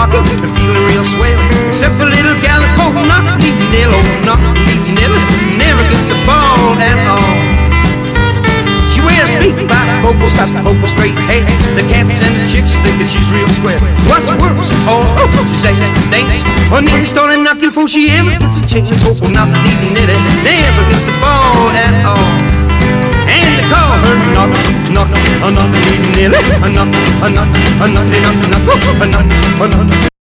rocking and feeling real swell. Except for little gal that called Knock Needy Nell. Oh, Knock Needy Nell never gets the ball at all. She wears big black cocos, got purple straight hair. The cats and the chicks thinking she's real square. What's worse? Oh, she's asked to dance. Her knees started knocking before she ever gets a chance. Oh, Knock Needy Nell never gets the ball at all. And they call her Knock, Knock, Knock Needy Nell. Knock, Knock, Knock, Knock, Knock, Knock, Knock, Knock.